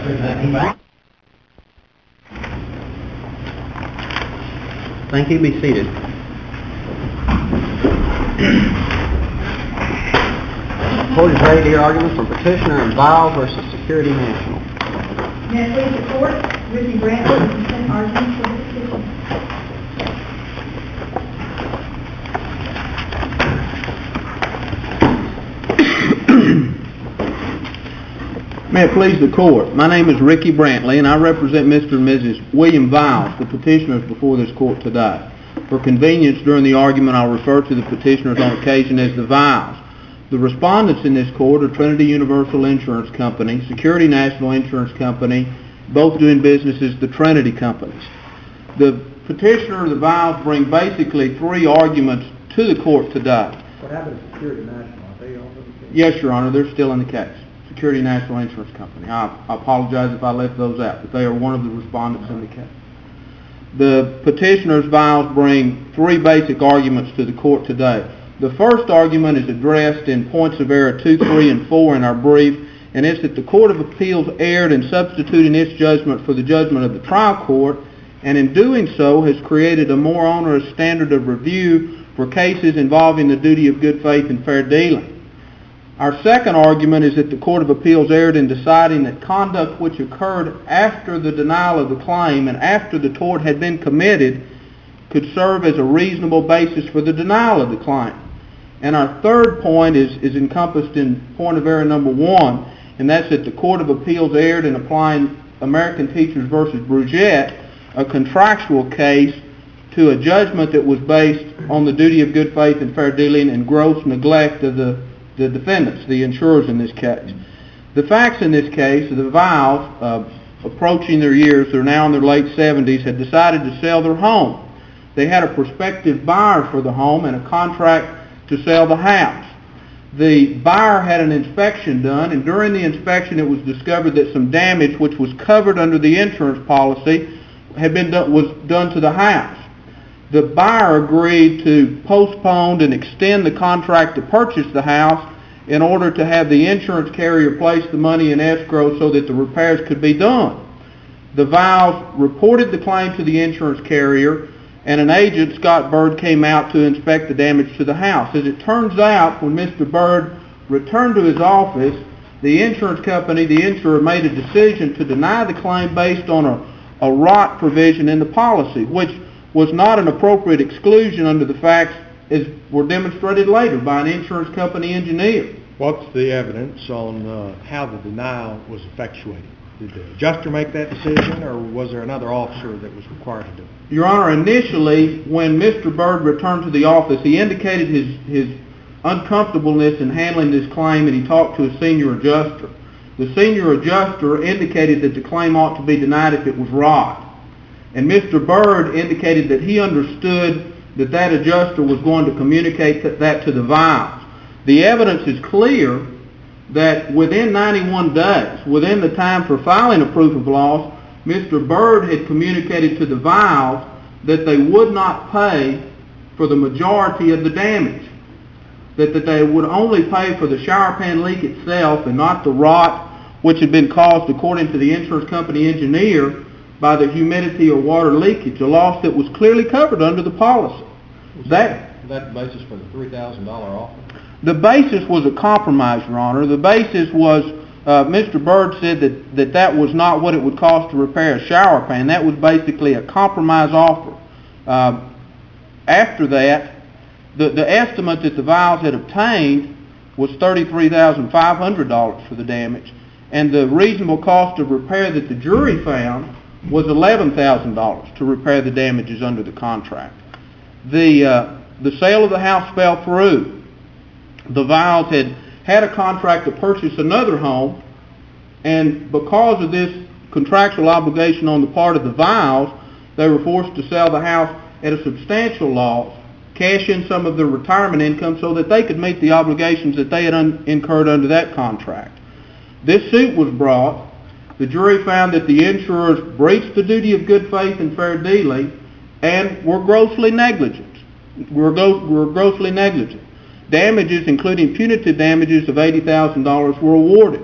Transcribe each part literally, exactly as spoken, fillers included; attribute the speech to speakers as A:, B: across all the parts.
A: Thank you. Be seated. Court is ready to hear arguments from Petitioner and Viles versus Security National.
B: May I please report? Ricky Brantley will present arguments for the petition.
C: May it please the Court, my name is Ricky Brantley and I represent Mister and Missus William Viles, the petitioners before this Court today. For convenience during the argument, I'll refer to the petitioners on occasion as the Viles. The respondents in this Court are Trinity Universal Insurance Company, Security National Insurance Company, both doing business as the Trinity Companies. The petitioner and the Viles bring basically three arguments to the Court today.
A: What happened to Security National? Are they also in the case?
C: Yes, Your Honor, they're still in the case. Security National Insurance Company. I, I apologize if I left those out, but they are one of the respondents in the case. The petitioners, Viles, bring three basic arguments to the Court today. The first argument is addressed in points of error two, three, and four in our brief, and it's that the Court of Appeals erred in substituting its judgment for the judgment of the trial court, and in doing so has created a more onerous standard of review for cases involving the duty of good faith and fair dealing. Our second argument is that the Court of Appeals erred in deciding that conduct which occurred after the denial of the claim and after the tort had been committed could serve as a reasonable basis for the denial of the claim. And our third point is, is encompassed in point of error number one, and that's that the Court of Appeals erred in applying American Teachers versus Bruget, a contractual case, to a judgment that was based on the duty of good faith and fair dealing and gross neglect of the the defendants, the insurers in this case. The facts in this case, the Viles, uh, approaching their years, they're now in their late seventies, had decided to sell their home. They had a prospective buyer for the home and a contract to sell the house. The buyer had an inspection done, and during the inspection it was discovered that some damage, which was covered under the insurance policy, had been done, was done to the house. The buyer agreed to postpone and extend the contract to purchase the house in order to have the insurance carrier place the money in escrow so that the repairs could be done. The Viles reported the claim to the insurance carrier, and an agent, Scott Bird, came out to inspect the damage to the house. As it turns out, when Mister Bird returned to his office, the insurance company, the insurer, made a decision to deny the claim based on a, a rot provision in the policy, which was not an appropriate exclusion under the facts as were demonstrated later by an insurance company engineer.
D: What's the evidence on uh, how the denial was effectuated? Did the adjuster make that decision, or was there another officer that was required to do it?
C: Your Honor, initially, when Mister Bird returned to the office, he indicated his, his uncomfortableness in handling this claim, and he talked to a senior adjuster. The senior adjuster indicated that the claim ought to be denied if it was rot. And Mister Bird indicated that he understood that that adjuster was going to communicate that to the Viles. The evidence is clear that within ninety-one days, within the time for filing a proof of loss, Mister Bird had communicated to the Viles that they would not pay for the majority of the damage, that, that they would only pay for the shower pan leak itself and not the rot which had been caused, according to the insurance company engineer, by the humidity or water leakage, a loss that was clearly covered under the policy.
A: Was that, that the basis for the three thousand dollars offer?
C: The basis was a compromise, Your Honor. The basis was, uh, Mister Bird said that, that that was not what it would cost to repair a shower pan. That was basically a compromise offer. Uh, after that, the, the estimate that the Viles had obtained was thirty-three thousand five hundred dollars for the damage, and the reasonable cost of repair that the jury found was eleven thousand dollars to repair the damages under the contract. The, uh, the sale of the house fell through. The Viles had had a contract to purchase another home, and because of this contractual obligation on the part of the Viles, they were forced to sell the house at a substantial loss, cash in some of their retirement income so that they could meet the obligations that they had un- incurred under that contract. This suit was brought. The jury found that the insurers breached the duty of good faith and fair dealing and were grossly negligent. Were, go- were grossly negligent. Damages, including punitive damages of eighty thousand dollars, were awarded.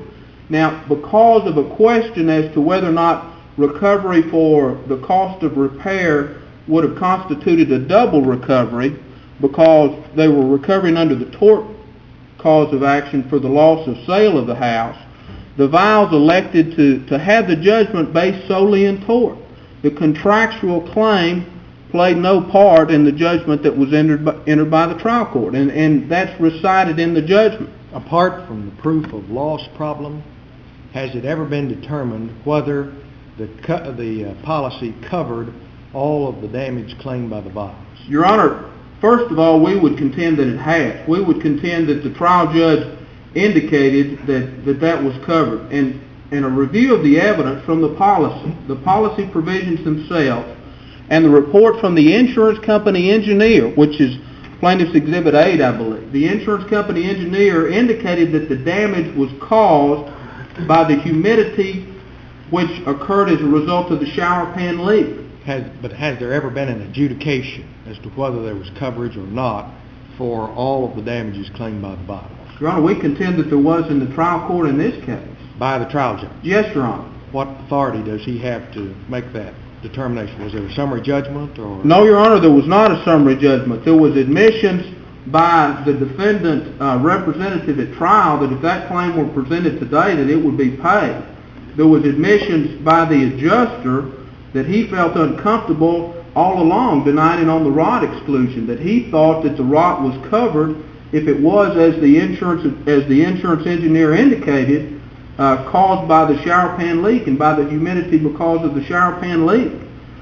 C: Now, because of a question as to whether or not recovery for the cost of repair would have constituted a double recovery because they were recovering under the tort cause of action for the loss of sale of the house, the Viles elected to, to have the judgment based solely in tort. The contractual claim played no part in the judgment that was entered by, entered by the trial court, and, and that's recited in the judgment.
D: Apart from the proof of loss problem, has it ever been determined whether the, co- the uh, policy covered all of the damage claimed by the Viles?
C: Your Honor, first of all, we would contend that it has. We would contend that the trial judge indicated that that, that was covered. And in a review of the evidence from the policy, the policy provisions themselves, and the report from the insurance company engineer, which is Plaintiff's Exhibit eight, I believe. The insurance company engineer indicated that the damage was caused by the humidity which occurred as a result of the shower pan leak.
D: Has, but has there ever been an adjudication as to whether there was coverage or not for all of the damages claimed by the Viles?
C: Your Honor, we contend that there was in the trial court in this case.
D: By the trial judge?
C: Yes, Your Honor.
D: What authority does he have to make that determination? Was there a summary judgment? Or?
C: No, Your Honor, there was not a summary judgment. There was admissions by the defendant uh, representative at trial that if that claim were presented today that it would be paid. There was admissions by the adjuster that he felt uncomfortable all along denying on the rot exclusion, that he thought that the rot was covered if it was, as the insurance as the insurance engineer indicated, uh, caused by the shower pan leak and by the humidity because of the shower pan leak.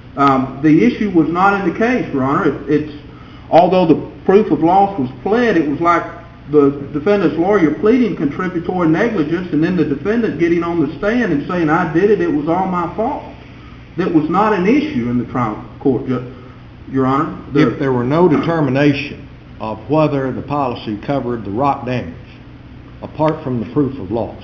C: Um, the issue was not in the case, Your Honor. It, it's although the proof of loss was pled, it was like the defendant's lawyer pleading contributory negligence and then the defendant getting on the stand and saying, I did it, it was all my fault. That was not an issue in the trial court, Your Honor.
D: If there were no determination of whether the policy covered the rot damage, apart from the proof of loss,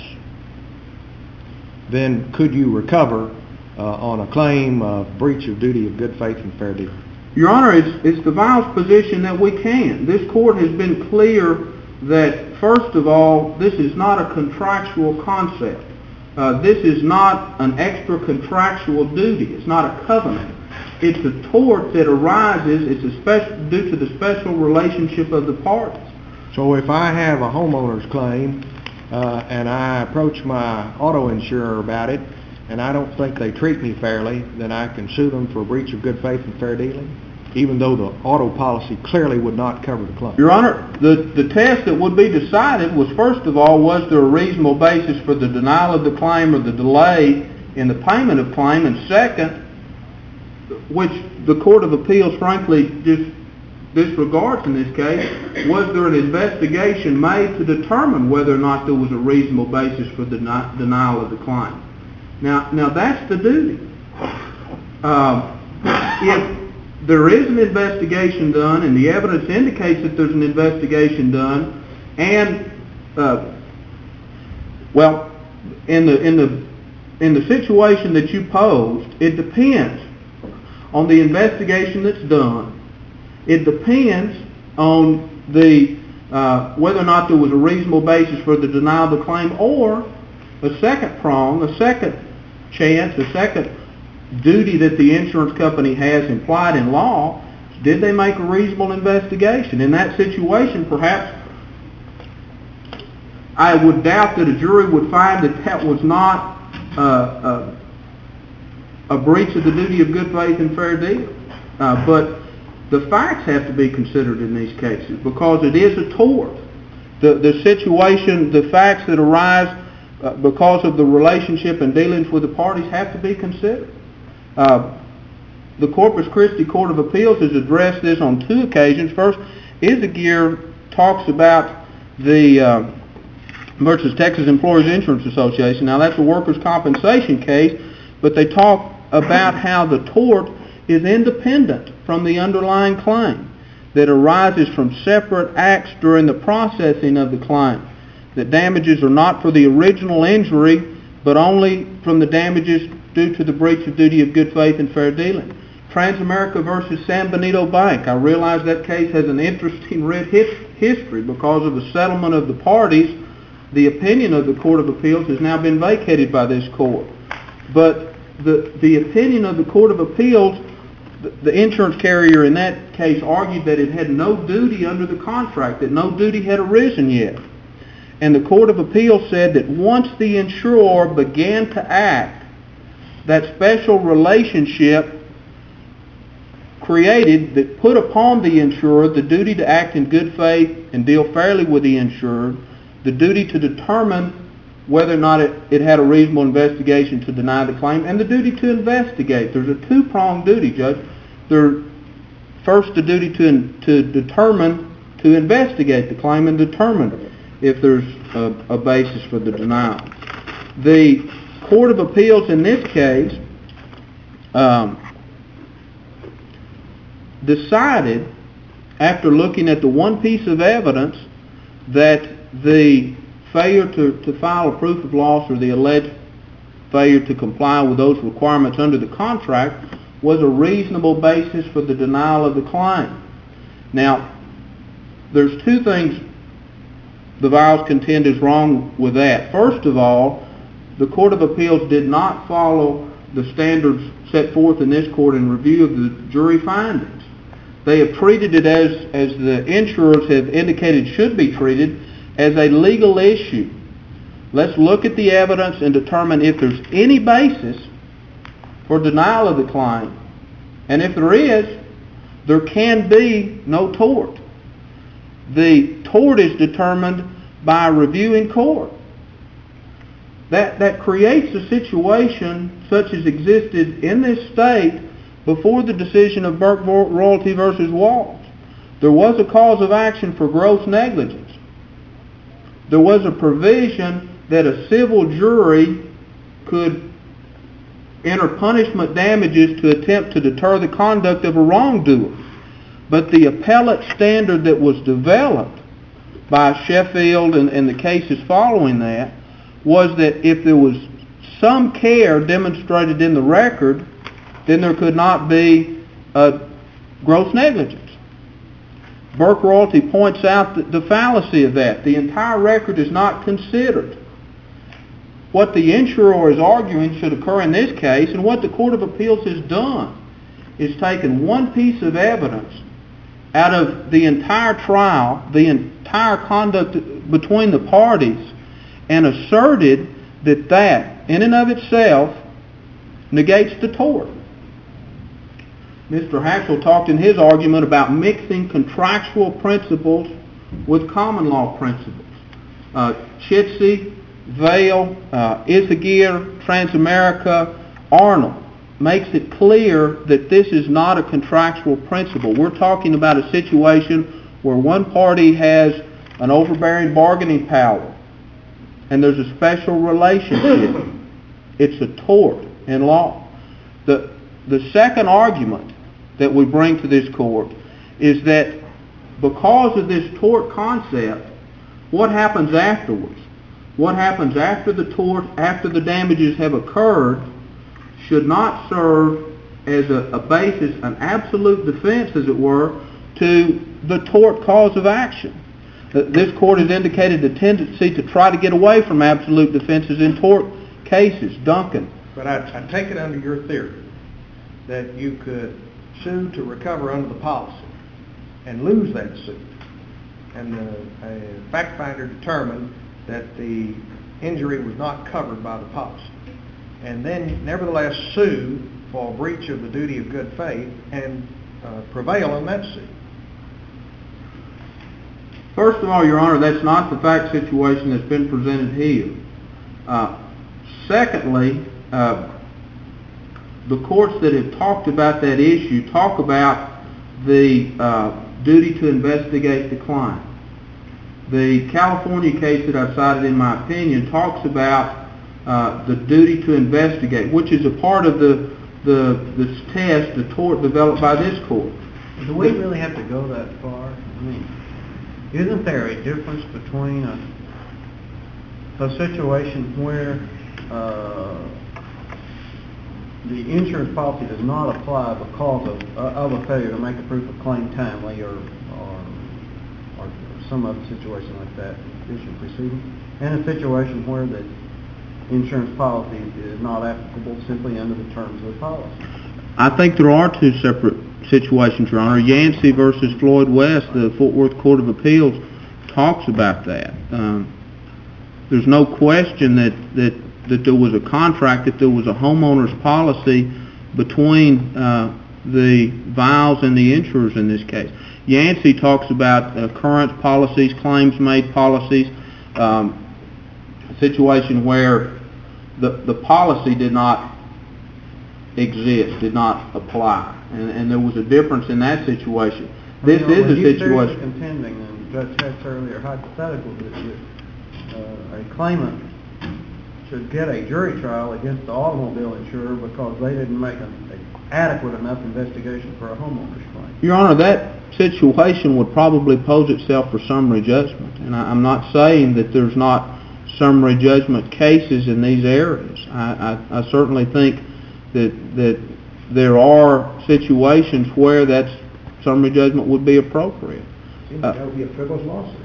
D: then could you recover uh, on a claim of breach of duty of good faith and fair dealing?
C: Your Honor, it's, it's the Viles' position that we can. This court has been clear that, first of all, this is not a contractual concept. Uh, this is not an extra contractual duty. It's not a covenant. It's a tort that arises it's a special, due to the special relationship of the parties.
D: So if I have a homeowner's claim uh, and I approach my auto insurer about it and I don't think they treat me fairly, then I can sue them for breach of good faith and fair dealing, even though the auto policy clearly would not cover the claim?
C: Your Honor, the, the test that would be decided was, first of all, was there a reasonable basis for the denial of the claim or the delay in the payment of claim, and second, which the Court of Appeals frankly just disregards in this case, was there an investigation made to determine whether or not there was a reasonable basis for the deni- denial of the claim? Now, now that's the duty. Uh, if there is an investigation done, and the evidence indicates that there's an investigation done, and uh, well, in the in the in the situation that you posed, it depends on the investigation that's done. It depends on the uh, whether or not there was a reasonable basis for the denial of the claim, or a second prong, a second chance, a second duty that the insurance company has implied in law. Did they make a reasonable investigation? In that situation, perhaps I would doubt that a jury would find that that was not uh, a, a breach of the duty of good faith and fair deal. Uh, but the facts have to be considered in these cases because it is a tort. The, the situation, the facts that arise uh, because of the relationship and dealings with the parties have to be considered. Uh, the Corpus Christi Court of Appeals has addressed this on two occasions. First, Izaguirre talks about the uh, versus Texas Employers Insurance Association. Now, that's a workers' compensation case, but they talk about how the tort is independent from the underlying claim, that arises from separate acts during the processing of the claim, that damages are not for the original injury, but only from the damages due to the breach of duty of good faith and fair dealing. Transamerica versus San Benito Bank. I realize that case has an interesting red history because of the settlement of the parties the opinion of the Court of Appeals has now been vacated by this court. But the, the opinion of the Court of Appeals, the, the insurance carrier in that case argued that it had no duty under the contract, that no duty had arisen yet. And the Court of Appeals said that once the insurer began to act, that special relationship created that put upon the insurer the duty to act in good faith and deal fairly with the insured, the duty to determine whether or not it, it had a reasonable investigation to deny the claim, and the duty to investigate. There's a two-pronged duty, Judge. There, first, the duty to, to determine, to investigate the claim and determine if there's a, a basis for the denial. The Court of Appeals in this case um, decided, after looking at the one piece of evidence, that the failure to, to file a proof of loss or the alleged failure to comply with those requirements under the contract was a reasonable basis for the denial of the claim. Now, there's two things the Viles contend is wrong with that. First of all, the Court of Appeals did not follow the standards set forth in this court in review of the jury findings. They have treated it as, as the insurers have indicated should be treated, as a legal issue. Let's look at the evidence and determine if there's any basis for denial of the claim. And if there is, there can be no tort. The tort is determined by review in court. That, that creates a situation such as existed in this state before the decision of Burke Royalty versus Walls. There was a cause of action for gross negligence. There was a provision that a civil jury could enter punishment damages to attempt to deter the conduct of a wrongdoer. But the appellate standard that was developed by Sheffield and, and the cases following that was that if there was some care demonstrated in the record, then there could not be a gross negligence. Burke Royalty points out the, the fallacy of that. The entire record is not considered. What the insurer is arguing should occur in this case, and what the Court of Appeals has done, is taken one piece of evidence out of the entire trial, the entire conduct between the parties, and asserted that that, in and of itself, negates the tort. Mister Haxel talked in his argument about mixing contractual principles with common law principles. Uh, Chitsey, Vail, uh, Isagir, Transamerica, Arnold makes it clear that this is not a contractual principle. We're talking about a situation where one party has an overbearing bargaining power and there's a special relationship. It's a tort in law. The, the second argument that we bring to this court is that because of this tort concept, what happens afterwards? What happens after the tort, after the damages have occurred, should not serve as a, a basis, an absolute defense, as it were, to the tort cause of action. Uh, this court has indicated the tendency to try to get away from absolute defenses in tort cases. Duncan.
D: But I, I take it under your theory that you could sue to recover under the policy and lose that suit, and the, a fact finder determined that the injury was not covered by the policy, and then nevertheless sue for breach of the duty of good faith and uh, prevail in that suit.
C: First of all, Your Honor, that's not the fact situation that's been presented here. Uh, secondly, uh, the courts that have talked about that issue talk about the uh, duty to investigate the claim. The California case that I've cited in my opinion talks about uh, the duty to investigate, which is a part of the, the this test, the tort developed by this court.
A: Do we really have to go that far? I mean, isn't there a difference between a, a situation where uh, the insurance policy does not apply because of, uh, of a failure to make a proof of claim timely or, or, or some other situation like that in judicial proceeding, and a situation where the insurance policy is not applicable simply under the terms of the policy.
C: I think there are two separate situations, Your Honor. Yancey versus Floyd West, the Fort Worth Court of Appeals, talks about that. Um, there's no question that, that, that there was a contract, that there was a homeowner's policy between uh, the Viles and the insurers in this case. Yancey talks about occurrence policies, claims made policies, um, a situation where the, the policy did not exist, did not apply, and, and there was a difference in that situation. This
A: you know,
C: is a
A: you
C: situation.
A: Contending, and Judge Heck's earlier hypothetical, that, that uh, a claimant should get a jury trial against the automobile insurer because they didn't make an adequate enough investigation for a homeowner's claim.
C: Your Honor, that situation would probably pose itself for summary judgment, and I, I'm not saying that there's not summary judgment cases in these areas. I, I, I certainly think that that there are situations where that summary judgment would be appropriate.
D: Seems like that would be a frivolous lawsuit.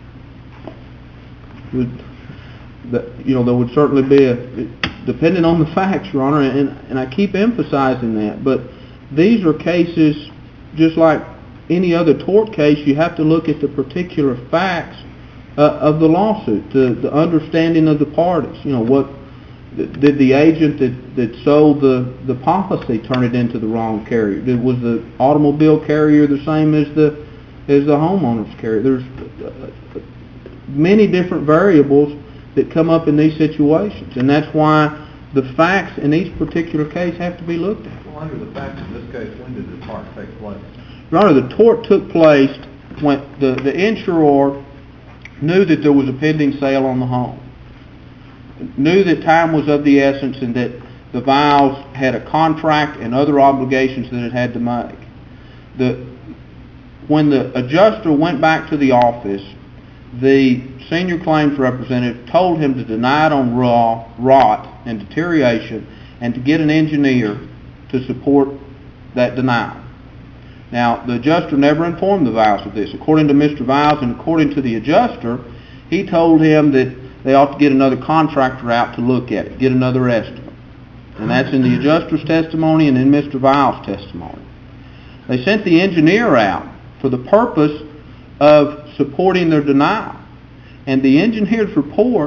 C: Would, the, you know, there would certainly be a, depending on the facts, Your Honor, and, and I keep emphasizing that, but these are cases just like any other tort case. You have to look at the particular facts uh, of the lawsuit, the, the understanding of the parties. You know, what did the agent that, that sold the, the policy turn it into the wrong carrier? Did, was the automobile carrier the same as the as the homeowner's carrier? There's uh, many different variables that come up in these situations, and that's why the facts in each particular case have to be looked at.
E: Well, under the facts in this case, when did the tort take place?
C: Your Honor, the tort took place when the, the insurer knew that there was a pending sale on the home, knew that time was of the essence, and that the Viles had a contract and other obligations that it had to make. The, when the adjuster went back to the office, the senior claims representative told him to deny it on raw, rot and deterioration, and to get an engineer to support that denial. Now, the adjuster never informed the Viles of this. According to Mister Viles and according to the adjuster, he told him that they ought to get another contractor out to look at it, get another estimate. And that's in the adjuster's testimony and in Mister Viles' testimony. They sent the engineer out for the purpose of supporting their denial. And the engineer's report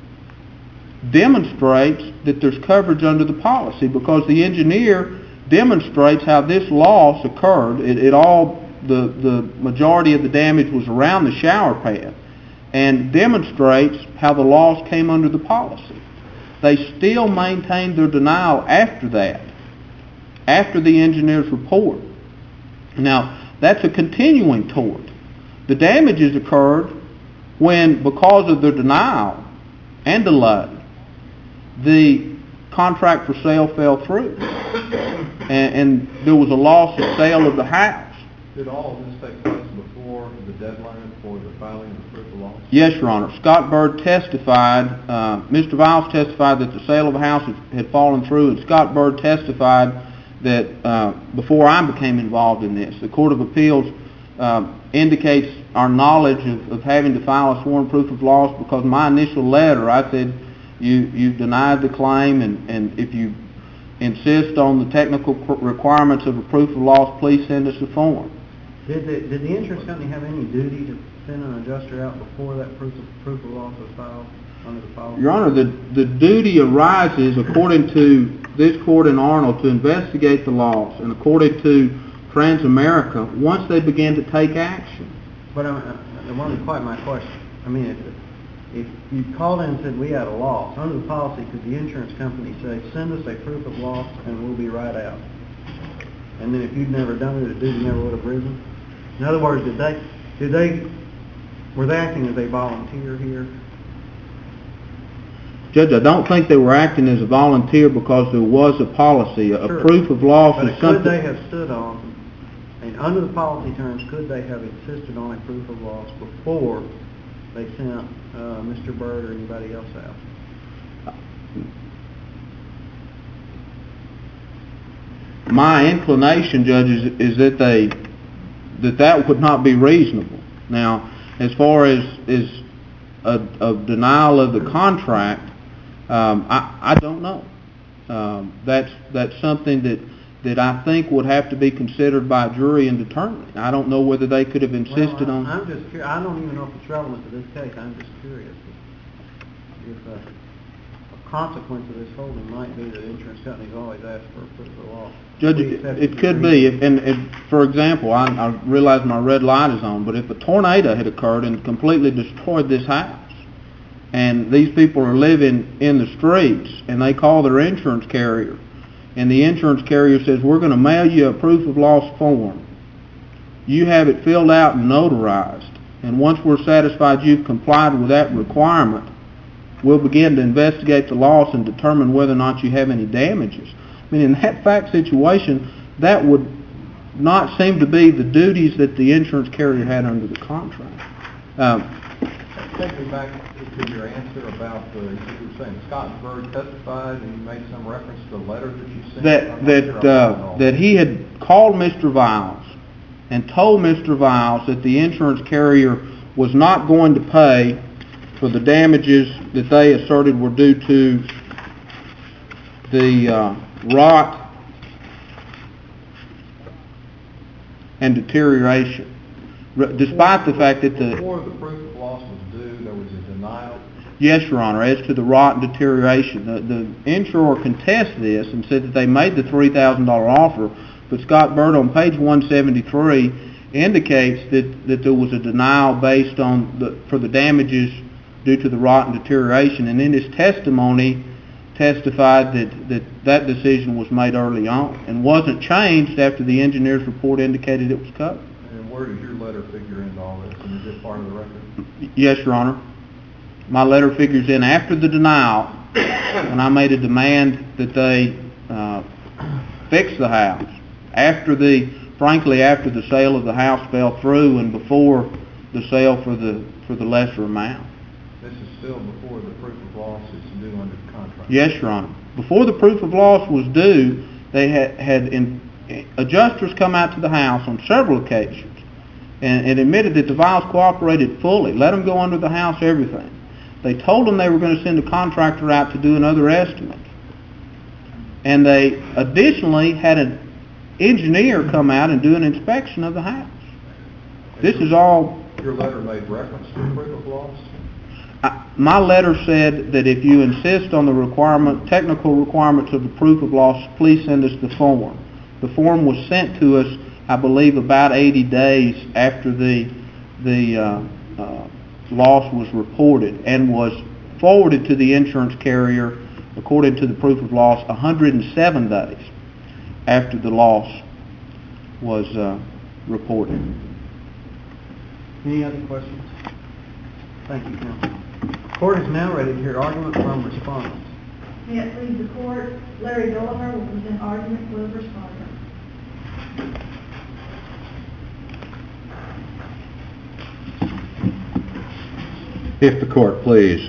C: demonstrates that there's coverage under the policy, because the engineer demonstrates how this loss occurred. It, it all, the, the majority of the damage was around the shower pad, and demonstrates how the loss came under the policy. They still maintained their denial after that, after the engineer's report. Now, that's a continuing tort. The damages occurred when, because of their denial and delay, the contract for sale fell through, and, and there was a loss of sale of the house.
E: Did all of this take place before the deadline for the filing of the proof of loss?
C: Yes, Your Honor. Scott Bird testified, uh, Mister Viles testified that the sale of the house had, had fallen through, and Scott Bird testified that uh, before I became involved in this, the Court of Appeals uh, indicates our knowledge of, of having to file a sworn proof of loss, because my initial letter, I said, you, you've denied the claim, and, and if you insist on the technical requirements of a proof of loss, please send us a form.
A: Did the, did the insurance company have any duty to send an adjuster out before that proof of, proof of loss was filed under the policy?
C: Your Honor, the, the duty arises, according to this court in Arnold, to investigate the loss, and according to Transamerica, once they begin to take action.
A: But I mean, that wasn't quite my question. I mean, if, if you called in and said we had a loss, under the policy, could the insurance company say, send us a proof of loss and we'll be right out? And then if you'd never done it, the duty never would have risen? In other words, did they, did they, were they acting as a volunteer here?
C: Judge, I don't think they were acting as a volunteer, because there was a policy. A
A: Sure.
C: proof of loss
A: But
C: is
A: could
C: something...
A: they have stood on, and under the policy terms, could they have insisted on a proof of loss before they sent uh, Mister Bird or anybody else out?
C: My inclination, Judge, is, is that they that that would not be reasonable. Now, As far as, as a, a denial of the contract, um, I, I don't know. Um, that's, that's something that, that I think would have to be considered by a jury and determined. I don't know whether they could have insisted
A: Well,
C: on...
A: I- I'm just curious, I don't even know if it's relevant to this case, I'm just curious if, if uh, a consequence of this holding might be that insurance companies always ask for a proof of loss.
C: Judge,
A: We
C: it,
A: accept
C: it
A: your
C: could be,
A: reason.
C: if, and, and for example, I, I realize my red light is on, but if a tornado had occurred and completely destroyed this house, and these people are living in the streets, and they call their insurance carrier, and the insurance carrier says, we're going to mail you a proof of loss form. You have it filled out and notarized, and once we're satisfied you've complied with that requirement, we'll begin to investigate the loss and determine whether or not you have any damages. I mean, in that fact situation, that would not seem to be the duties that the insurance carrier had under the contract. Um,
E: Take me back to your answer about the, you were saying Scott Bird testified and you made some reference to the letter that you sent. I'm
C: that
E: not
C: that
E: sure I followed
C: uh,
E: all
C: that he had called Mister Viles and told Mister Viles that the insurance carrier was not going to pay for the damages that they asserted were due to the uh, rot and deterioration, R- despite the fact that the
E: Before the proof of loss was due, there was a denial.
C: Yes, Your Honor, as to the rot and deterioration. The, the insurer contests this and said that they made the three thousand dollars offer, but Scott Bird on page one seventy-three indicates that, that there was a denial based on the, for the damages due to the rot and deterioration, and in his testimony testified that, that that decision was made early on and wasn't changed after the engineer's report indicated it was covered.
E: And where does your letter figure into all this? And is it part of the record?
C: Yes, Your Honor. My letter figures in after the denial, and I made a demand that they uh, fix the house. After the, frankly, after the sale of the house fell through and before the sale for the for the lesser amount.
E: This is still before the proof of loss is due under the contract.
C: Yes, Your Honor. Before the proof of loss was due, they had, had in, adjusters come out to the house on several occasions and, and admitted that the Viles cooperated fully, let them go under the house, everything. They told them they were going to send a contractor out to do another estimate. And they additionally had an engineer come out and do an inspection of the house. This is all...
E: Your letter made reference to the proof of loss?
C: I, my letter said that if you insist on the requirement, technical requirements of the proof of loss, please send us the form. The form was sent to us, I believe, about eighty days after the the uh, uh, loss was reported, and was forwarded to the insurance carrier, according to the proof of loss, one hundred seven days after the loss was uh, reported.
A: Any other questions? Thank you, counsel. Court is now ready to hear argument from respondents.
B: May it please the court, Larry Gulliver will present argument for the respondent.
F: If the court please.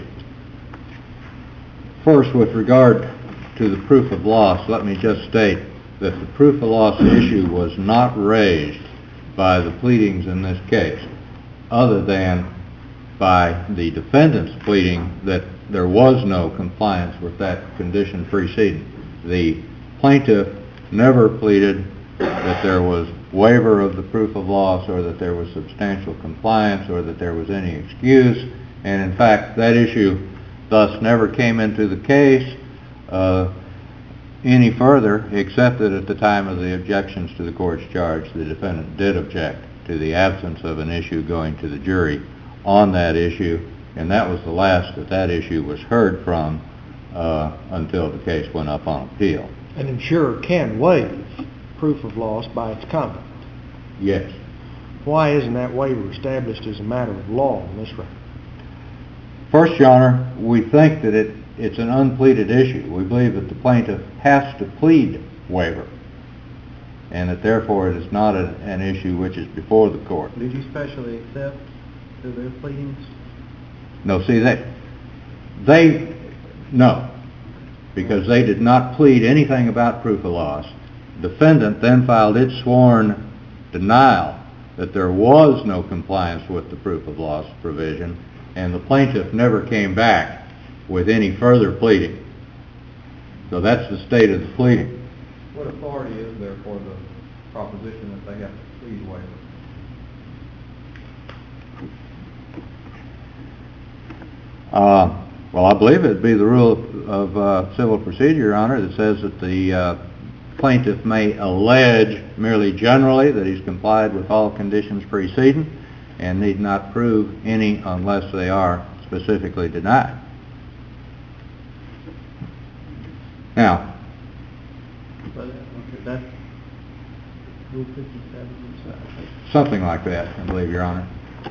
F: First, with regard to the proof of loss, let me just state that the proof of loss issue was not raised by the pleadings in this case, other than by the defendant's pleading that there was no compliance with that condition preceding. The plaintiff never pleaded that there was waiver of the proof of loss, or that there was substantial compliance, or that there was any excuse, and in fact that issue thus never came into the case uh, any further, except that at the time of the objections to the court's charge, the defendant did object to the absence of an issue going to the jury on that issue, and that was the last that that issue was heard from uh, until the case went up on appeal.
D: An insurer can waive proof of loss by its conduct.
F: Yes.
D: Why isn't that waiver established as a matter of law in this record?
F: First, Your Honor, we think that it, it's an unpleaded issue. We believe that the plaintiff has to plead waiver, and that therefore it is not a, an issue which is before the court.
A: Did you specially accept to their pleadings?
F: No, see, they, they, no, because they did not plead anything about proof of loss. Defendant then filed its sworn denial that there was no compliance with the proof of loss provision, and the plaintiff never came back with any further pleading. So that's the state of the pleading.
E: What authority is there for the proposition that they have to plead waiver?
F: Uh, well, I believe it'd be the rule of, of uh, civil procedure, Your Honor, that says that the uh, plaintiff may allege merely generally that he's complied with all conditions preceding and need not prove any unless they are specifically denied. Now,
A: But, okay, that's Rule fifty-seven, so I think.
F: something like that, I believe, Your Honor.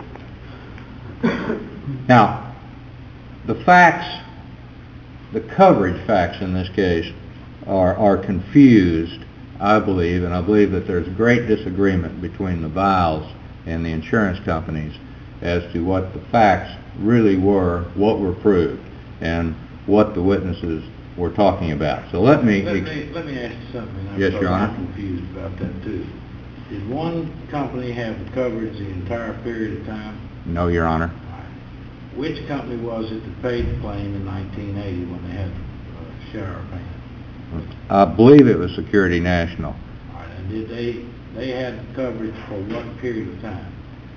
F: Now, the facts, the coverage facts in this case are, are confused, I believe, and I believe that there's great disagreement between the Viles and the insurance companies as to what the facts really were, what were proved, and what the witnesses were talking about. So let me...
G: Let me, let me ask you something. I'm
F: Yes,
G: sorry,
F: Your Honor.
G: I'm confused about that too. Did one company have the coverage the entire period of time?
F: No, Your Honor.
G: Which company was it that paid the claim in nineteen eighty when they had uh, shower paint?
F: I believe it was Security National.
G: All right, and did they, they had coverage for what period of time?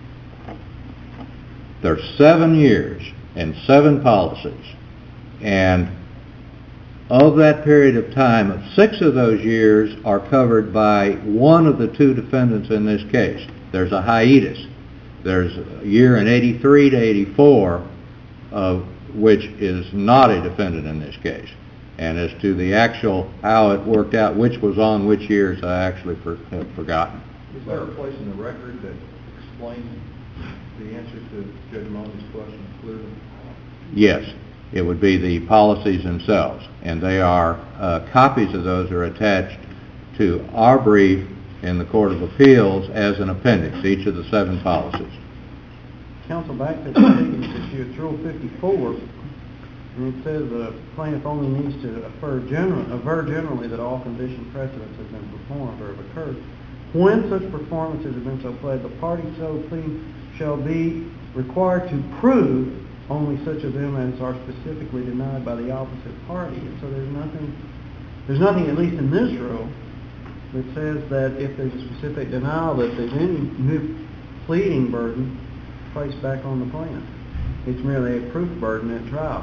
F: There's seven years and seven policies, and of that period of time, six of those years are covered by one of the two defendants in this case. There's a hiatus. There's a year in eighty-three to eighty-four, of which is not a defendant in this case. And as to the actual how it worked out, which was on which years, I actually for, have forgotten.
E: Is there a place in the record that explains the answer to Judge Moses' question clearly?
F: Yes, it would be the policies themselves, and they are uh, copies of those are attached to our brief in the Court of Appeals as an appendix, each of the seven policies.
A: Counsel, back to the pleadings issue, it's Rule fifty-four, and it says the plaintiff only needs to aver, general, aver generally that all condition precedents have been performed or have occurred. When such performances have been so pled, the party so pleading shall be required to prove only such of them as are specifically denied by the opposite party. And so there's nothing, there's nothing, at least in this rule, that says that if there's a specific denial, that there's any new pleading burden placed back on the plaintiff. It's merely a proof burden at trial.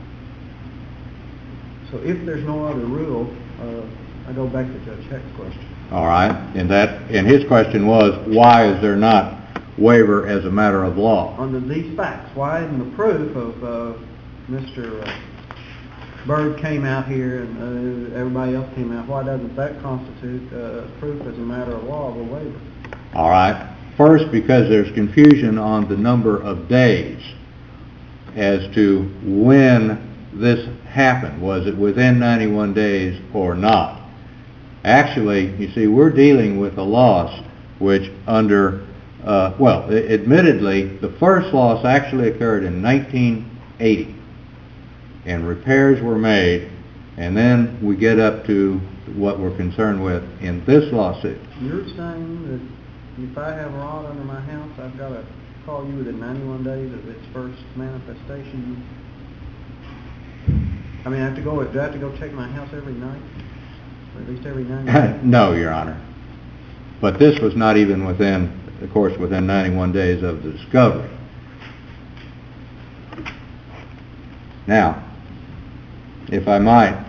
A: So if there's no other rule, uh, I go back to Judge Heck's question.
F: All right, and that, and his question was, why is there not waiver as a matter of law?
A: Under these facts, why isn't the proof of uh, Mister Uh, Bird came out here and uh, everybody else came out, why doesn't that constitute uh, proof as a matter of law of a waiver?
F: All right. First, because there's confusion on the number of days as to when this happened. Was it within ninety-one days or not? Actually, you see, we're dealing with a loss which under, uh, well, I- admittedly, the first loss actually occurred in nineteen eighty. And repairs were made, and then we get up to what we're concerned with in this lawsuit.
A: You're saying that if I have rot under my house, I've got to call you within ninety-one days of its first manifestation? I mean, I have to go, do I have to go check my house every night? Or at least every ninety days?
F: No, Your Honor. But this was not even within, of course, within ninety-one days of the discovery. Now, if I might,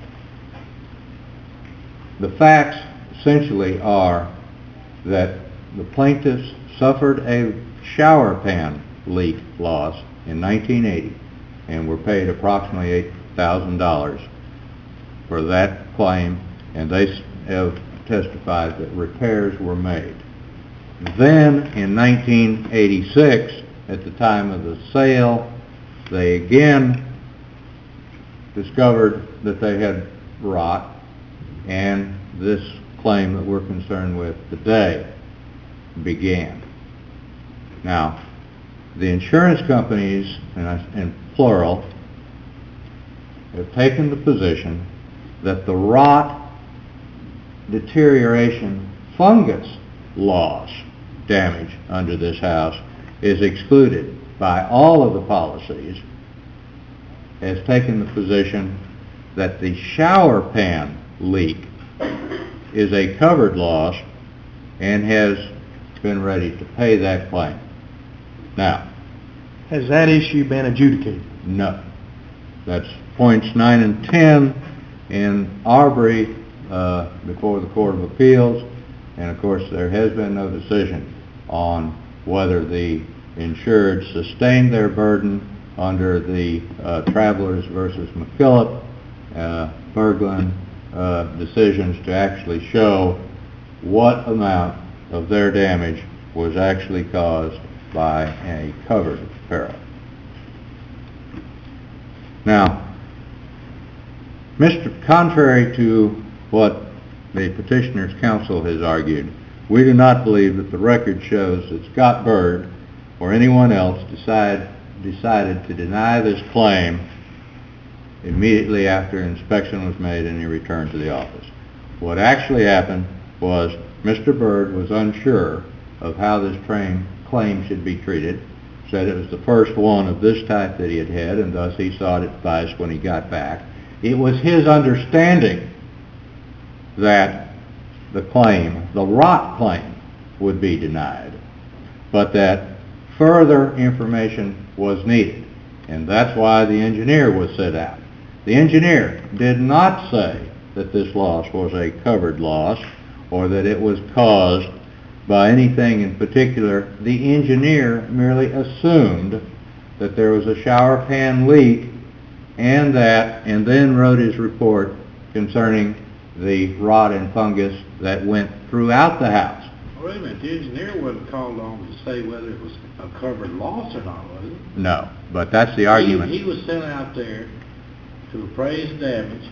F: the facts essentially are that the plaintiffs suffered a shower pan leak loss in nineteen eighty and were paid approximately eight thousand dollars for that claim, and they have testified that repairs were made. Then in nineteen eighty-six, at the time of the sale, they again discovered that they had rot, and this claim that we're concerned with today began. Now, the insurance companies, and I- in plural, have taken the position that the rot, deterioration, fungus loss damage under this house is excluded by all of the policies, has taken the position that the shower pan leak is a covered loss and has been ready to pay that claim. Now,
D: Has that issue been adjudicated?
F: no. That's points nine and ten in Arbery uh, before the Court of Appeals, and of course there has been no decision on whether the insured sustained their burden under the uh, Travelers versus McKillop, uh, Berglund uh, decisions to actually show what amount of their damage was actually caused by a covered peril. Now, Mister contrary to what the petitioner's counsel has argued, we do not believe that the record shows that Scott Bird or anyone else decide, decided to deny this claim immediately after inspection was made and he returned to the office. What actually happened was Mister Bird was unsure of how this train claim should be treated, said it was the first one of this type that he had had, and thus he sought advice when he got back. It was his understanding that the claim, the rot claim, would be denied, but that further information was needed, and that's why the engineer was sent out. The engineer did not say that this loss was a covered loss or that it was caused by anything in particular. The engineer merely assumed that there was a shower pan leak and that, and then wrote his report concerning the rot and fungus that went throughout the house.
G: Wait a minute, the engineer wasn't called on to say whether it was a covered loss or not, was he?
F: No, but that's the argument.
G: He, he was sent out there to appraise damage,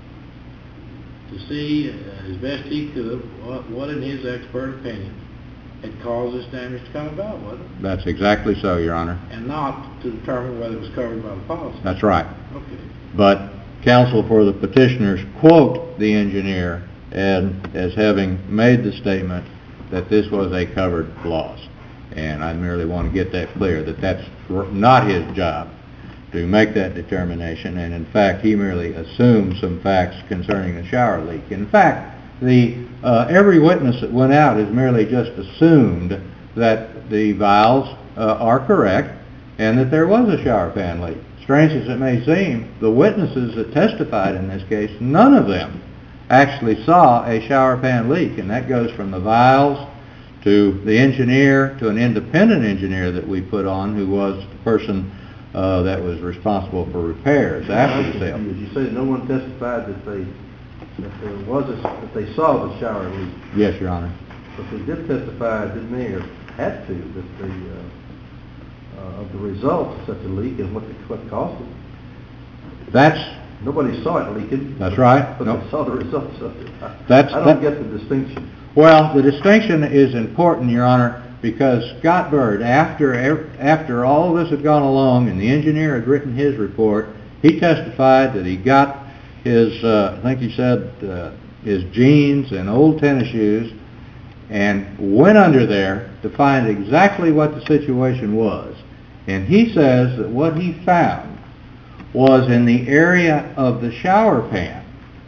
G: to see uh, as best he could what, what in his expert opinion had caused this damage to come about, wasn't it?
F: That's exactly so, Your Honor.
G: And not to determine whether it was covered by the policy.
F: That's right.
G: Okay.
F: But counsel for the petitioners quote the engineer and as having made the statement that this was a covered loss. And I merely want to get that clear, that that's not his job to make that determination, and in fact he merely assumed some facts concerning the shower leak. In fact, the uh, every witness that went out has merely just assumed that the vials uh, are correct and that there was a shower pan leak. Strange as it may seem, the witnesses that testified in this case, none of them actually saw a shower pan leak, and that goes from the vials to the engineer to an independent engineer that we put on who was the person uh, that was responsible for repairs after the sale.
H: You say that no one testified that they that there was a, that they saw the shower leak.
F: Yes, Your Honor.
H: But they did testify, didn't they, or had to, that the uh, uh, of the results of such a leak and what what caused it.
F: That's
H: Nobody saw it leaking.
F: That's right.
H: But
F: Nope.
H: they saw the results of it. I,
F: That's-
H: I don't
F: that-
H: get the distinction.
F: Well, the distinction is important, Your Honor, because Scott Bird, after after all this had gone along and the engineer had written his report, he testified that he got his, uh, I think he said, uh, his jeans and old tennis shoes and went under there to find exactly what the situation was. And he says that what he found was in the area of the shower pan,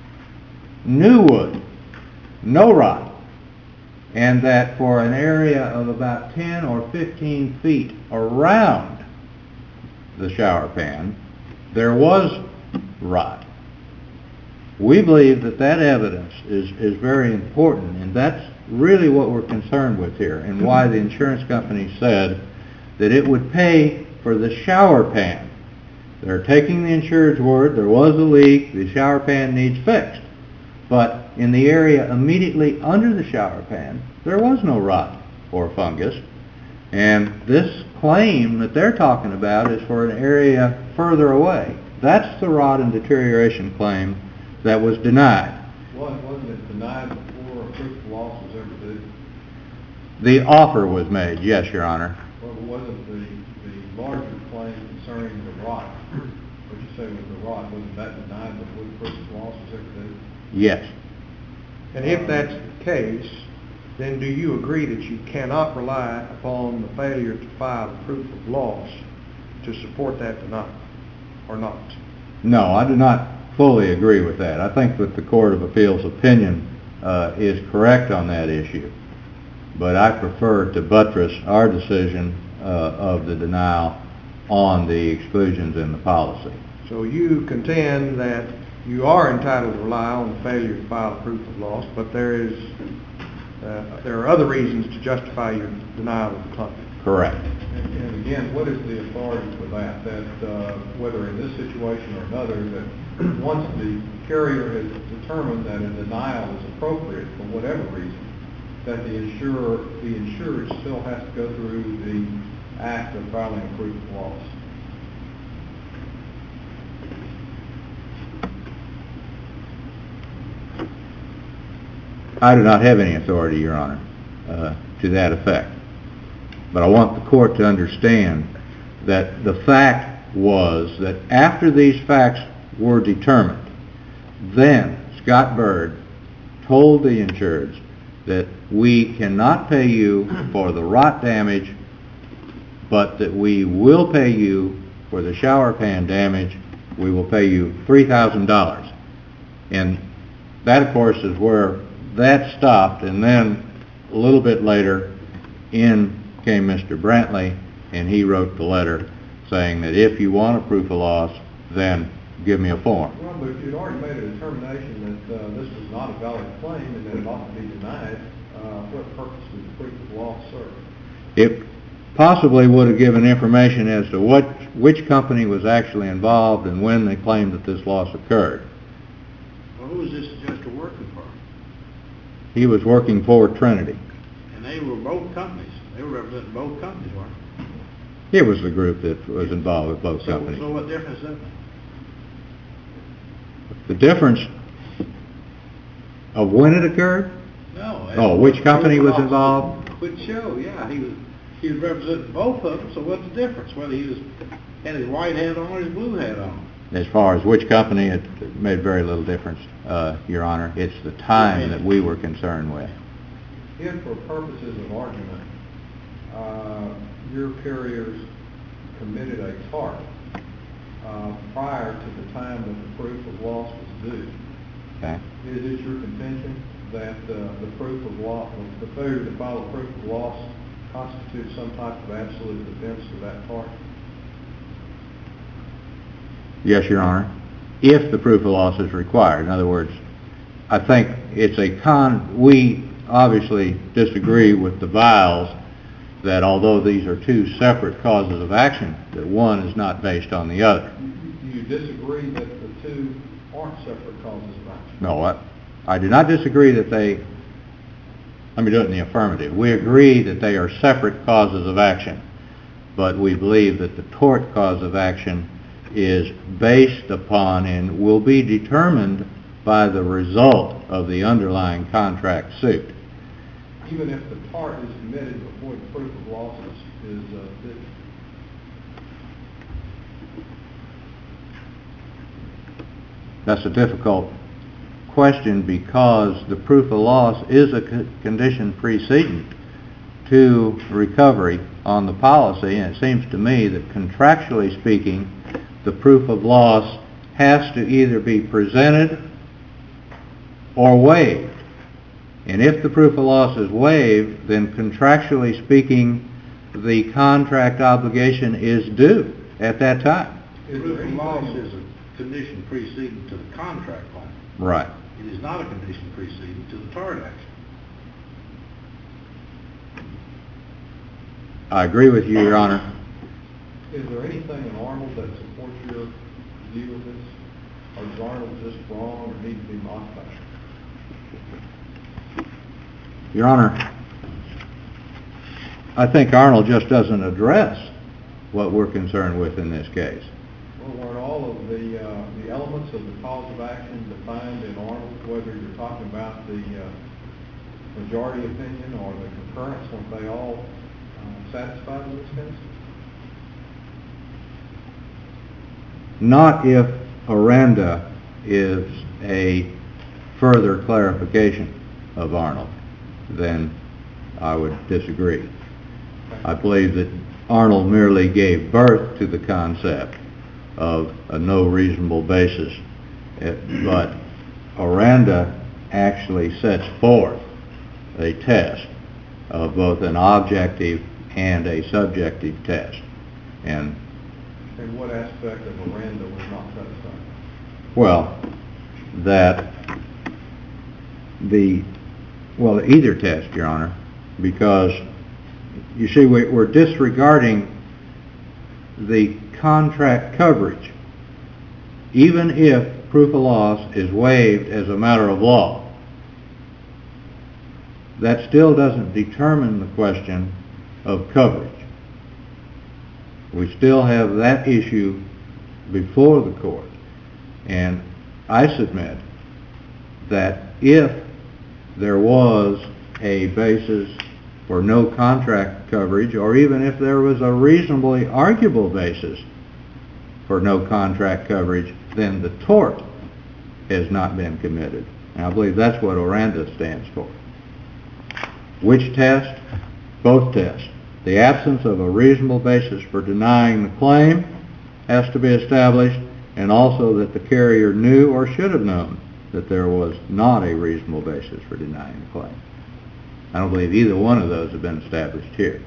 F: new wood, no rot, and that for an area of about ten or fifteen feet around the shower pan, there was rot. We believe that that evidence is, is very important, and that's really what we're concerned with here, and why the insurance company said that it would pay for the shower pan. They're taking the insured's word, there was a leak, the shower pan needs fixed. But in the area immediately under the shower pan, there was no rot or fungus. And this claim that they're talking about is for an area further away. That's the rot and deterioration claim that was denied.
E: Wasn't wasn't it denied before a proof of loss was ever due?
F: The offer was made, yes, Your Honor.
E: Well, wasn't the, the larger claim concerning the rot, what you say was the rot, wasn't that denied before the proof of loss was ever due?
F: Yes.
D: And if that's the case, then do you agree that you cannot rely upon the failure to file a proof of loss to support that denial, or not?
F: No, I do not fully agree with that. I think that the Court of Appeals opinion uh, is correct on that issue, but I prefer to buttress our decision uh, of the denial on the exclusions in the policy.
D: So you contend that you are entitled to rely on the failure to file a proof of loss, but there is uh, there are other reasons to justify your denial of the claim.
F: Correct.
E: And and again, what is the authority for that? That uh, whether in this situation or another, that once the carrier has determined that a denial is appropriate for whatever reason, that the insurer, the insured still has to go through the act of filing a proof of loss.
F: I do not have any authority, Your Honor, uh, to that effect. But I want the court to understand that the fact was that after these facts were determined, then Scott Bird told the insureds that we cannot pay you for the rot damage, but that we will pay you for the shower pan damage. We will pay you three thousand dollars. And that, of course, is where that stopped, and then a little bit later in came Mister Brantley, and he wrote the letter saying that if you want a proof of loss, then give me a form.
E: Well, but you'd already made a determination that uh, this was not a valid claim and that it ought to be denied. Uh, what purpose did the proof of loss serve?
F: It possibly would have given information as to what which company was actually involved and when they claimed that this loss occurred.
G: Well, who was this adjuster working for?
F: He was working for Trinity.
G: And they were both companies. They were representing both companies, weren't they?
F: It was the group that was involved with both
G: So,
F: companies.
G: so what difference is that?
F: The difference of when it occurred?
G: No.
F: Oh, which company was
G: Proof of
F: involved?
G: loss would show, yeah. He was he was representing both of them, so what's the difference? Whether he was had his white hat on or his blue hat on?
F: As far as which company, it made very little difference, uh, Your Honor. It's the time that we were concerned with.
E: If for purposes of argument, uh, your carriers committed a tort uh, prior to the time that the proof of loss was due,
F: Okay.
E: is it your contention that uh, the proof of loss, the failure to file a proof of loss constitutes some type of absolute defense to that tort?
F: Yes, Your Honor. If the proof of loss is required. In other words, I think it's a con, we obviously disagree with the Viles that although these are two separate causes of action, that one is not based on the other.
E: Do you disagree that the two aren't separate causes of action?
F: No, I, I do not disagree that they, let me do it in the affirmative. We agree that they are separate causes of action, but we believe that the tort cause of action is based upon and will be determined by the result of the underlying contract suit.
E: Even if the tort is committed before the proof of loss is, is uh, due?
F: That's a difficult question because the proof of loss is a co- condition precedent to recovery on the policy, and it seems to me that contractually speaking, the proof of loss has to either be presented or waived. And if the proof of loss is waived, then contractually speaking, the contract obligation is due at that time.
E: Is
G: Proof
E: there
G: of loss
E: anything,
G: is a condition preceding to the contract claim.
F: Right.
G: It is not a condition preceding to the tort action.
F: I agree with you, Your Honor.
E: is there anything in Arnold that supports your view of this? Or is Arnold just wrong or need to be modified?
F: Your Honor, I think Arnold just doesn't address what we're concerned with in this case.
E: Well, weren't all of the, uh, the elements of the cause of action defined in Arnold, whether you're talking about the uh, majority opinion or the concurrence, weren't they all uh, satisfied in this case?
F: Not if Aranda is a further clarification of Arnold. Then I would disagree. I believe that Arnold merely gave birth to the concept of a no reasonable basis, but Oranda actually sets forth a test of both an objective and a subjective test. And
E: And what aspect of Oranda was not satisfied?
F: well, that the, well, either test, Your Honor, because you see, we, we're disregarding the contract coverage, even if proof of loss is waived as a matter of law. That still doesn't determine the question of coverage. We still have that issue before the court. And I submit that if there was a basis for no contract coverage, or even if there was a reasonably arguable basis for no contract coverage, then the tort has not been committed. And I believe that's what Oranda stands for. Which test? Both tests. The absence of a reasonable basis for denying the claim has to be established, and also that the carrier knew or should have known that there was not a reasonable basis for denying the claim. I don't believe either one of those have been established here.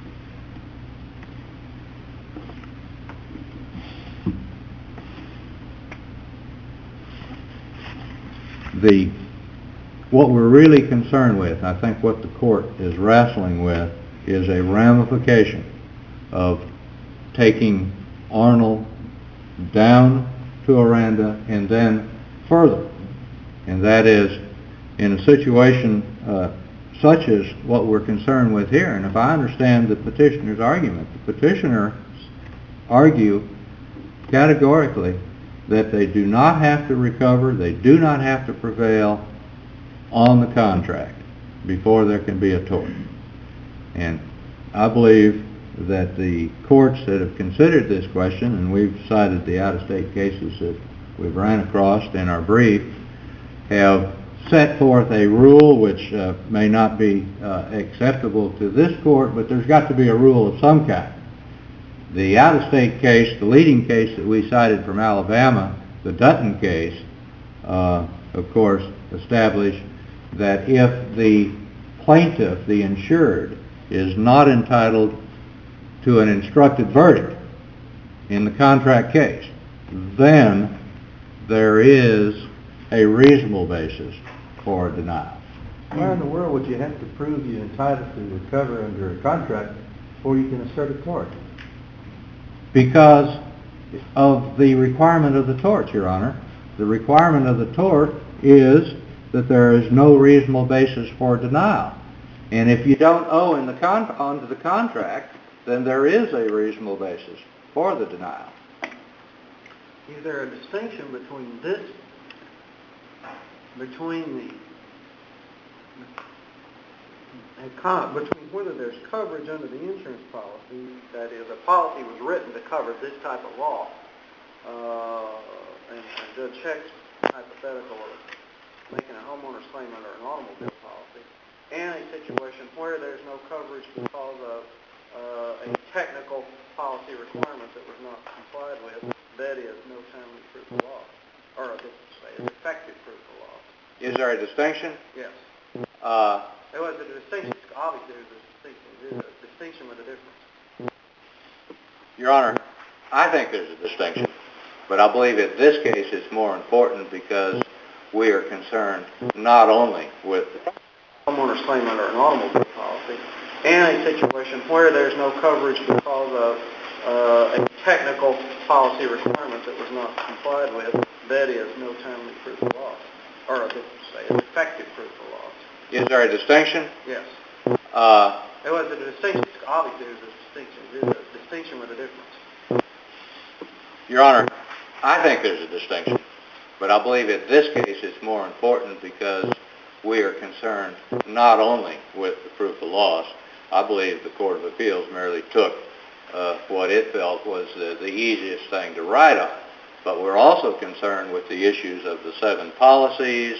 F: The, what we're really concerned with, I think what the court is wrestling with, is a ramification of taking Arnold down to Oranda and then further. And that is, in a situation uh, such as what we're concerned with here, and if I understand the petitioner's argument, the petitioners argue categorically that they do not have to recover, they do not have to prevail on the contract before there can be a tort. And I believe that the courts that have considered this question, and we've cited the out-of-state cases that we've ran across in our brief, have set forth a rule which uh, may not be uh, acceptable to this court, but there's got to be a rule of some kind. The out-of-state case, the leading case that we cited from Alabama, the Dutton case, uh, of course, established that if the plaintiff, the insured, is not entitled to an instructed verdict in the contract case, then there is a reasonable basis for a denial.
H: Why in the world would you have to prove you're entitled to recover under a contract before you can assert a tort?
F: Because of the requirement of the tort, Your Honor. The requirement of the tort is that there is no reasonable basis for denial. And if you don't owe in the con- under the contract, then there is a reasonable basis for the denial.
A: Is there a distinction between this, between the, between whether there's coverage under the insurance policy, that is, a policy was written to cover this type of law, uh, and, and Judge Heck's hypothetical of making a homeowner's claim under an automobile policy, and a situation where there's no coverage because of uh, a technical policy requirement that was not complied with, that is, no timely proof of loss, or let's say, an effective proof of loss.
F: Is there a distinction?
A: Yes.
F: Uh,
A: There was a distinction. Obviously, there's a distinction. There's a distinction with a difference.
F: Your Honor, I think there's a distinction, but I believe in this case it's more important because we are concerned not only with
A: homeowner's claim under an automobile policy, and a situation where there's no coverage because of uh, a technical policy requirement that was not complied with, that is, no timely proof of loss, or let's say, an effective proof of loss.
F: Is there a distinction?
A: Yes.
F: Uh,
A: there was a distinction. Obviously, there's a distinction. There's a distinction with a difference.
F: Your Honor, I think there's a distinction, but I believe in this case it's more important because we are concerned not only with the proof of loss. I believe the Court of Appeals merely took uh, what it felt was the, the easiest thing to write on, but we're also concerned with the issues of the seven policies,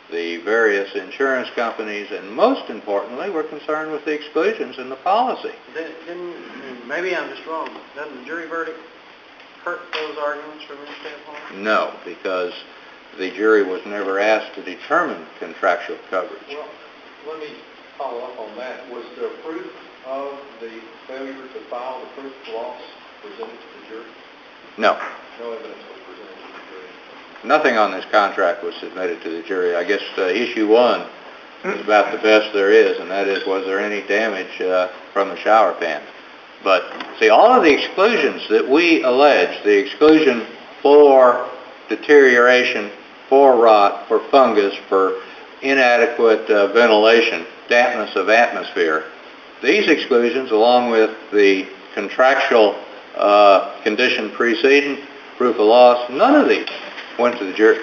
F: the various insurance companies, and most importantly, we're concerned with the exclusions in the policy.
A: Then, then, maybe I'm just wrong, doesn't the jury verdict hurt those arguments from your standpoint?
F: No, because the jury was never asked to determine contractual coverage.
E: Well, let me follow up on that. Was there proof of the failure to file the proof of loss presented to the jury?
F: No.
E: No evidence was presented to the jury.
F: Nothing on this contract was submitted to the jury. I guess uh, issue one is about the best there is, and that is, was there any damage uh, from the shower pan? But see, all of the exclusions that we allege, the exclusion for deterioration, for rot, for fungus, for inadequate uh, ventilation, dampness of atmosphere, these exclusions, along with the contractual uh, condition preceding, proof of loss, none of these went to the jury.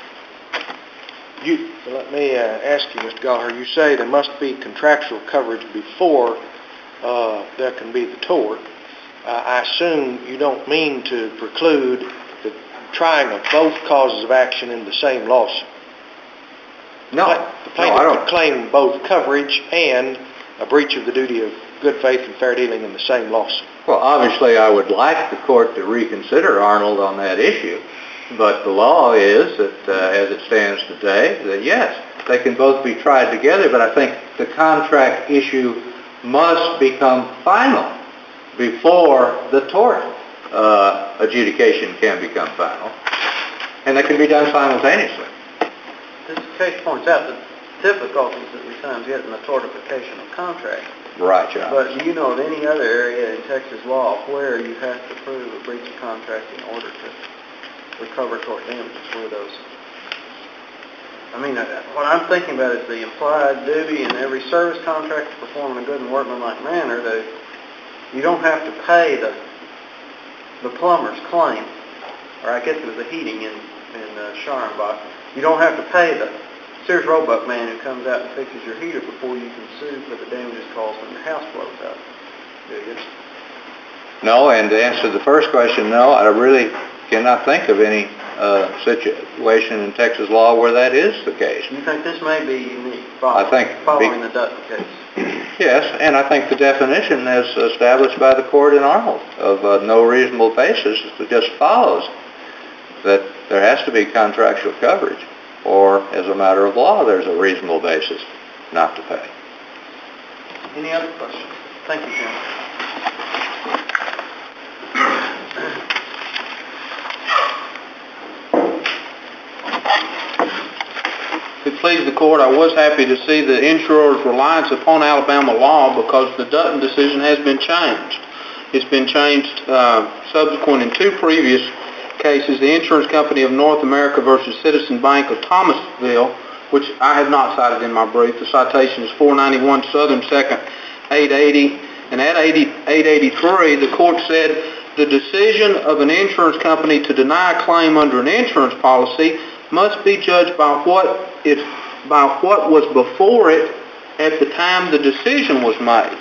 D: You, let me uh, ask you, Mister Gallagher, you say there must be contractual coverage before uh, there can be the tort. Uh, I assume you don't mean to preclude the trying of both causes of action in the same lawsuit.
F: No,
D: The
F: no,
D: plaintiff
F: I
D: could
F: don't.
D: claim both coverage and a breach of the duty of good faith and fair dealing in the same lawsuit.
F: Well, obviously, I would like the court to reconsider Arnold on that issue, but the law is that, uh, as it stands today, that yes, they can both be tried together, but I think the contract issue must become final before the tort uh, adjudication can become final, and that can be done simultaneously.
A: This case points out the difficulties that we sometimes get in the tortification of contracts.
F: Right, John.
A: But do you know of any other area in Texas law where you have to prove a breach of contract in order to recover tort damages for those? I mean, uh, what I'm thinking about is the implied duty in every service contract to perform in a good and workmanlike manner. That you don't have to pay the the plumber's claim, or I guess it was the heating in in uh, Scharenbach. You don't have to pay the Sears Roebuck man who comes out and fixes your heater before you can sue for the damages caused when your house blows up, do you?
F: No, and to answer the first question, no, I really cannot think of any uh, situation in Texas law where that is the case.
A: You think this may be unique, following,
F: I think
A: following
F: be-
A: the Dutton case?
F: Yes, and I think the definition as established by the court in Arnold of uh, no reasonable basis just follows that there has to be contractual coverage, or as a matter of law, there's a reasonable basis not to pay.
A: Any other questions? Thank you, Jim.
C: If it please the court, I was happy to see the insurer's reliance upon Alabama law because the Dutton decision has been changed. It's been changed uh, subsequent in two previous cases, the Insurance Company of North America versus Citizen Bank of Thomasville, which I have not cited in my brief. The citation is four ninety-one Southern second, eight eighty. And at eight eighty-three, the court said the decision of an insurance company to deny a claim under an insurance policy must be judged by what it by what was before it at the time the decision was made.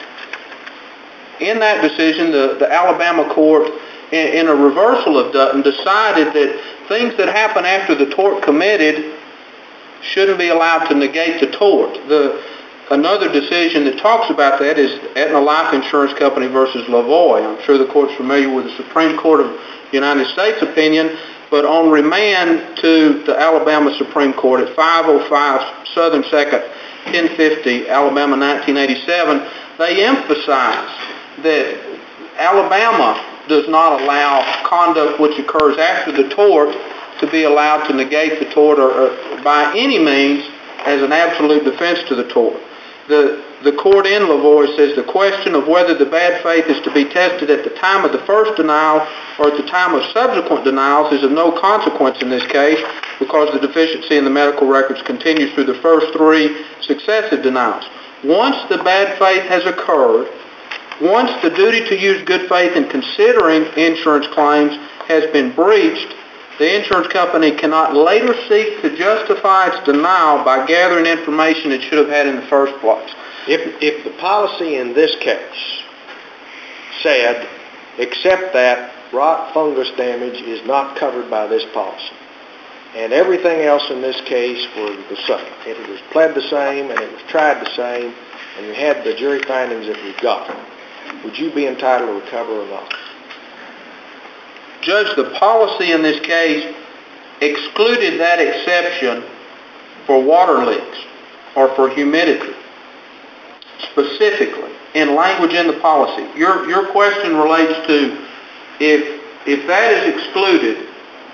C: In that decision, the, the Alabama court, in, in a reversal of Dutton, decided that things that happen after the tort committed shouldn't be allowed to negate the tort. The, another decision that talks about that is Aetna Life Insurance Company versus Lavoie. I'm sure the court's familiar with the Supreme Court of the United States opinion, but on remand to the Alabama Supreme Court at five oh five Southern second, ten fifty, Alabama nineteen eighty-seven, they emphasize that Alabama does not allow conduct which occurs after the tort to be allowed to negate the tort or, or by any means as an absolute defense to the tort. The, the court in Lavoie says the question of whether the bad faith is to be tested at the time of the first denial or at the time of subsequent denials is of no consequence in this case because the deficiency in the medical records continues through the first three successive denials. Once the bad faith has occurred, once the duty to use good faith in considering insurance claims has been breached, the insurance company cannot later seek to justify its denial by gathering information it should have had in the first place.
D: If, if the policy in this case said, except that rot fungus damage is not covered by this policy,
I: and everything else in this case was the same. It was pled the same, and it was tried the same, and you had the jury findings that we've got. Would you be entitled to recover or not?
C: Judge, the policy in this case excluded that exception for water leaks or for humidity, specifically, in language in the policy. Your, your question relates to if, if that is excluded,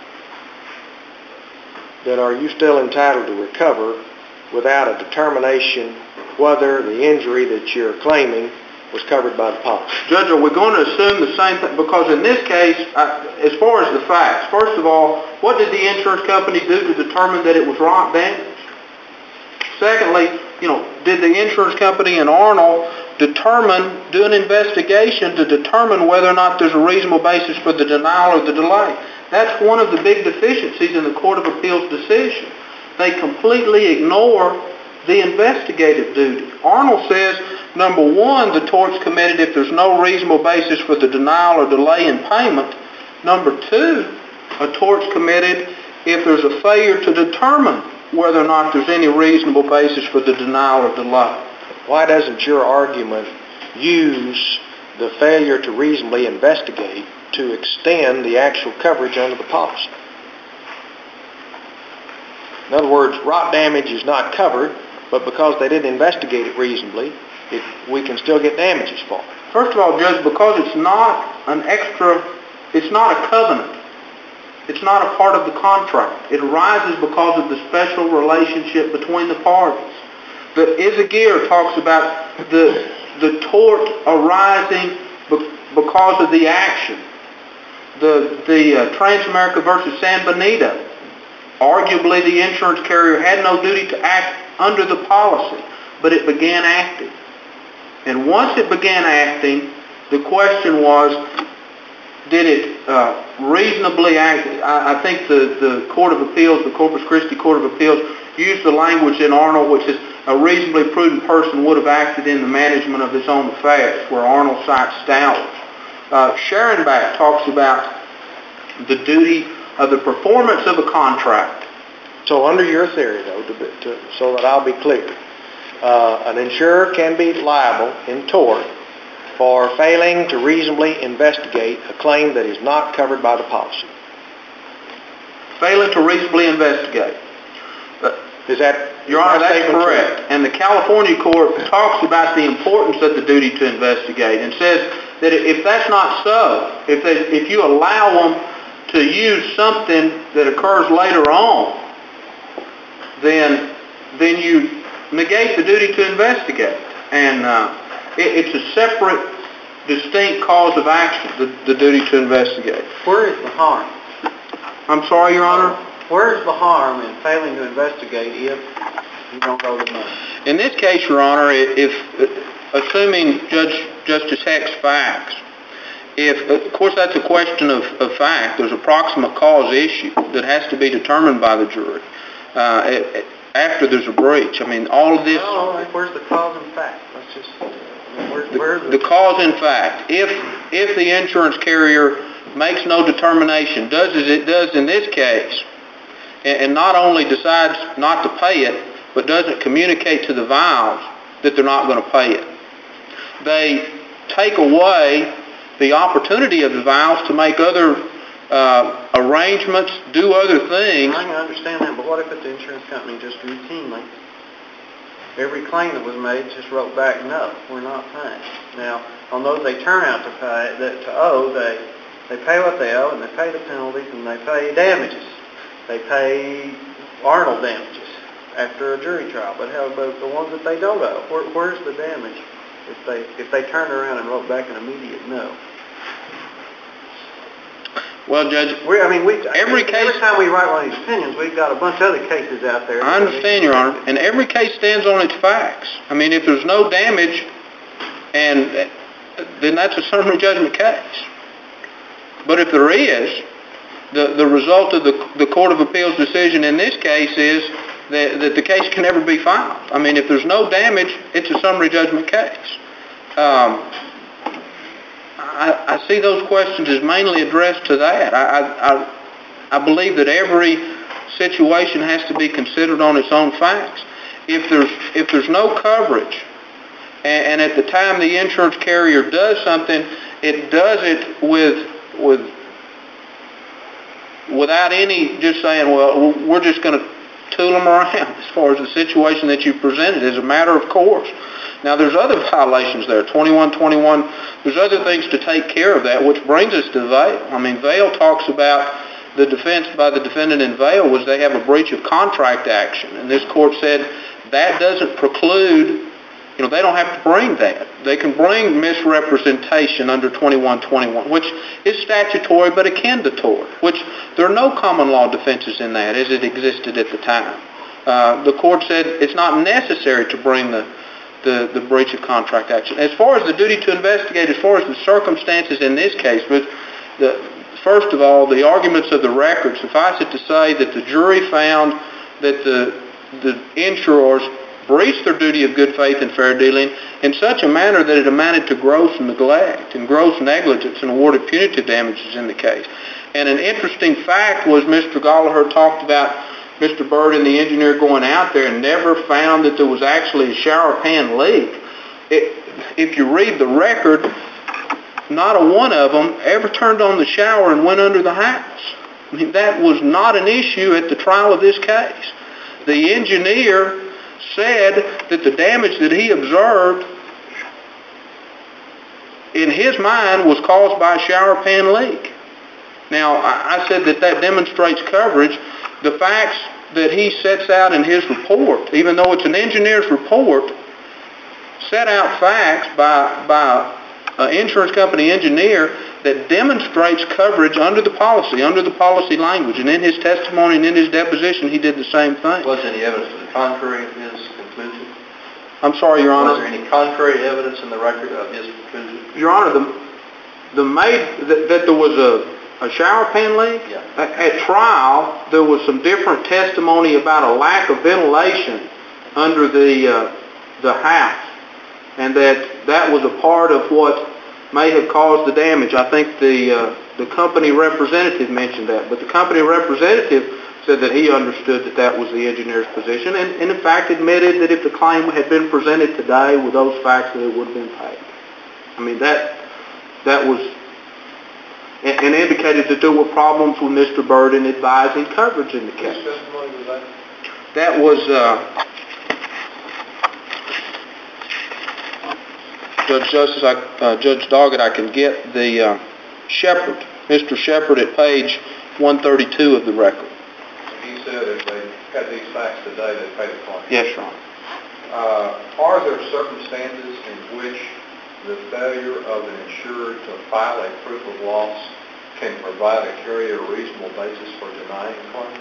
I: then are you still entitled to recover without a determination whether the injury that you're claiming was covered by the policy?
C: Judge, are we going to assume the same thing? Because in this case, I, as far as the facts, first of all, what did the insurance company do to determine that it was rock damage? Secondly, you know, did the insurance company in Arnold determine, do an investigation to determine whether or not there's a reasonable basis for the denial or the delay? That's one of the big deficiencies in the Court of Appeals decision. They completely ignore the investigative duty. Arnold says, number one, the tort's committed if there's no reasonable basis for the denial or delay in payment. Number two, a tort's committed if there's a failure to determine whether or not there's any reasonable basis for the denial or delay.
I: Why doesn't your argument use the failure to reasonably investigate to extend the actual coverage under the policy? In other words, rock damage is not covered, but because they didn't investigate it reasonably, it, we can still get damages for it.
C: First of all, Judge, because it's not an extra, it's not a covenant. It's not a part of the contract. It arises because of the special relationship between the parties. The Izaguirre talks about the, the tort arising because of the action. The, the uh, Transamerica versus San Benito, arguably the insurance carrier had no duty to act under the policy, but it began acting. And once it began acting, the question was, did it uh, reasonably act? I, I think the, the Court of Appeals, the Corpus Christi Court of Appeals, used the language in Arnold, which is a reasonably prudent person would have acted in the management of his own affairs, where Arnold cites Stowers. Uh, Sharonback talks about the duty of the performance of a contract.
I: So under your theory, though, to, to, so that I'll be clear, uh, an insurer can be liable in tort for failing to reasonably investigate a claim that is not covered by the policy.
C: Failing to reasonably investigate. Uh,
I: is that
C: Your Honor, that's correct. True? And the California court talks about the importance of the duty to investigate and says that if that's not so, if, they, if you allow them to use something that occurs later on, then then you negate the duty to investigate. And uh, it, it's a separate, distinct cause of action, the, the duty to investigate.
A: Where is the harm?
C: I'm sorry, Your Honor?
A: Where is the harm in failing to investigate if you don't owe the money?
C: In this case, Your Honor, if, assuming Judge Justice Heck's facts, if, of course, that's a question of, of fact. There's a proximate cause issue that has to be determined by the jury. Uh, it, it, after there's a breach. I mean, all of this...
A: No, where's the cause and fact? Let's just... Where,
C: the,
A: where's the...
C: the cause and fact. If, if the insurance carrier makes no determination, does as it does in this case, and, and not only decides not to pay it, but doesn't communicate to the Vials that they're not going to pay it, they take away the opportunity of the Vials to make other uh, arrangements, do other things.
A: I can understand that, but what if the insurance company just routinely, every claim that was made just wrote back, no, we're not paying. Now, on those they turn out to pay, that to owe, they, they pay what they owe, and they pay the penalties, and they pay damages. They pay Arnold damages after a jury trial, but how about the ones that they don't owe? Where, where's the damage if they if they turned around and wrote back an immediate no?
C: Well, Judge,
A: we, I mean, we,
C: every case...
A: Every time we write one of these opinions, we've got a bunch of other cases out there.
C: I understand, Your Honor, and every case stands on its facts. I mean, if there's no damage, and then that's a summary judgment case. But if there is, the, the result of the, the Court of Appeals decision in this case is that, that the case can never be filed. I mean, if there's no damage, it's a summary judgment case. Um, I, I see those questions as mainly addressed to that. I, I, I believe that every situation has to be considered on its own facts. If there's, if there's no coverage, and, and at the time the insurance carrier does something, it does it with, with, without any, just saying, well, we're just going to tool them around as far as the situation that you presented as a matter of course. Now there's other violations there, twenty-one twenty-one, there's other things to take care of that, which brings us to Vail. I mean, Vail talks about the defense by the defendant in Vail was they have a breach of contract action, and this court said that doesn't preclude, you know, they don't have to bring that. They can bring misrepresentation under twenty-one twenty-one, which is statutory but akin to tort, which there are no common law defenses in that as it existed at the time. Uh, the court said it's not necessary to bring the, the, the breach of contract action. As far as the duty to investigate, as far as the circumstances in this case, but the, first of all, the arguments of the record, suffice it to say that the jury found that the, the insurers breached their duty of good faith and fair dealing in such a manner that it amounted to gross neglect and gross negligence and awarded punitive damages in the case. And an interesting fact was Mister Gallagher talked about Mister Bird and the engineer going out there and never found that there was actually a shower pan leak. It, if you read the record, not a one of them ever turned on the shower and went under the house. I mean, that was not an issue at the trial of this case. The engineer said that the damage that he observed in his mind was caused by a shower pan leak. Now, I said that that demonstrates coverage. The facts that he sets out in his report, even though it's an engineer's report, set out facts by, by an insurance company engineer that demonstrates coverage under the policy, under the policy language. And in his testimony and in his deposition, he did the same thing.
H: Was there any evidence to the contrary of his conclusion?
C: I'm sorry, Your Honor.
H: Was there any contrary evidence in the record of his conclusion?
C: Your Honor, the, the made, that, that there was a, a shower pan leak?
H: Yeah.
C: At, at trial, there was some different testimony about a lack of ventilation under the, uh, the house, and that that was a part of what may have caused the damage. I think the, uh, the company representative mentioned that, but the company representative said that he understood that that was the engineer's position, and, and in fact admitted that if the claim had been presented today with those facts, that it would have been paid. I mean, that, that was, and, and indicated that there were problems with Mister Bird in advising coverage in the case.
H: Whose testimony was that?
C: That was, uh, Judge Justice, I, uh, Judge Doggett, I can get the uh, Shepard, Mister Shepard at page one thirty-two of the record.
E: He said if they had these facts today, they'd pay the claim.
C: Yes, Your Honor.
E: Uh, are there circumstances in which the failure of an insurer to file a proof of loss can provide a carrier a reasonable basis for denying a claim?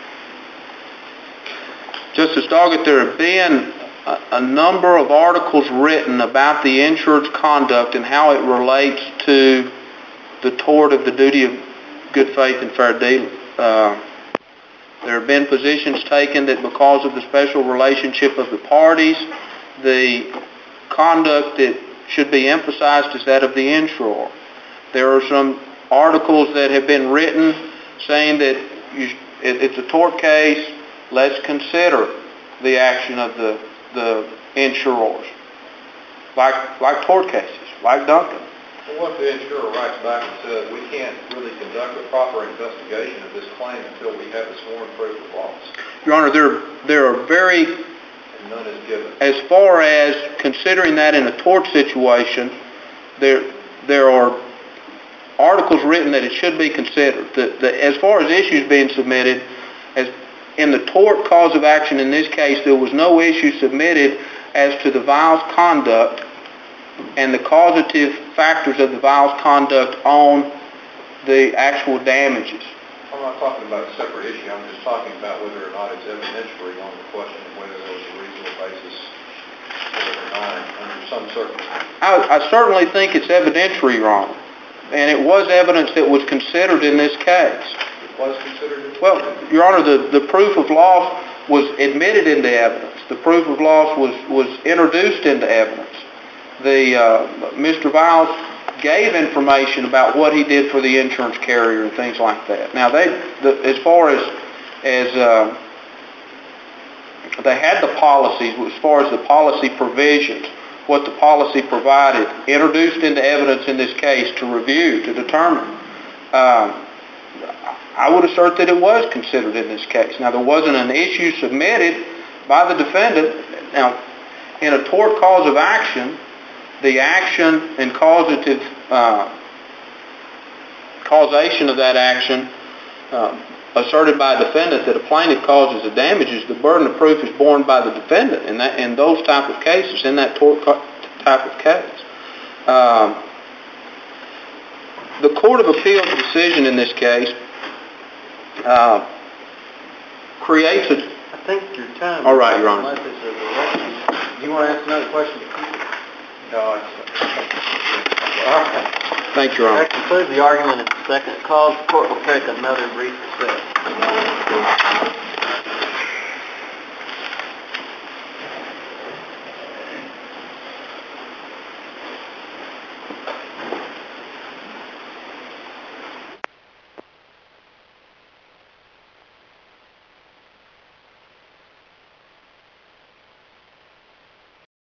C: Justice Doggett, there have been a, a number of articles written about the insured's conduct and how it relates to the tort of the duty of good faith and fair dealing. Uh, there have been positions taken that because of the special relationship of the parties, the conduct that should be emphasized is that of the insurer. There are some articles that have been written saying that you, it, it's a tort case, let's consider the action of the, the insurers, like, like tort cases, like Duncan.
E: Well, what if the insurer writes back and says, we can't really conduct a proper investigation of this claim until we have a sworn proof of loss?
C: Your Honor, there, there are very,
E: And none is given.
C: as far as considering that in a tort situation, there, there are articles written that it should be considered. The, the, as far as issues being submitted, as in the tort cause of action in this case, there was no issue submitted as to the vile's conduct and the causative factors of the vile's conduct on the actual damages.
E: I'm not talking about a separate issue. I'm just talking about whether or not it's evidentiary on the question of whether there was a reasonable basis for denying under some circumstances.
C: I, I certainly think it's evidentiary, Your Honor. And it was evidence that was considered in this case.
E: It was considered?
C: Well, Your Honor, the, the proof of loss was admitted into evidence. The proof of loss was, was introduced into evidence. The uh, Mister Viles gave information about what he did for the insurance carrier and things like that. Now, they, the, as far as as uh, they had the policies, as far as the policy provisions, what the policy provided, introduced into evidence in this case to review, to determine. Um, I would assert that it was considered in this case. Now, there wasn't an issue submitted by the defendant. Now, in a tort cause of action, the action and causative uh, causation of that action uh, asserted by a defendant that a plaintiff causes the damages, the burden of proof is borne by the defendant in that in those type of cases, in that tort type of case. Um, the Court of Appeals decision in this case uh, creates a...
A: I think your time...
C: All right, Your Honor.
A: Unless it's a direction. Do you want to ask another question? No, it's... All right.
C: Thank you, Your Honor.
A: That concludes the argument in the second cause. The court will take another brief recess.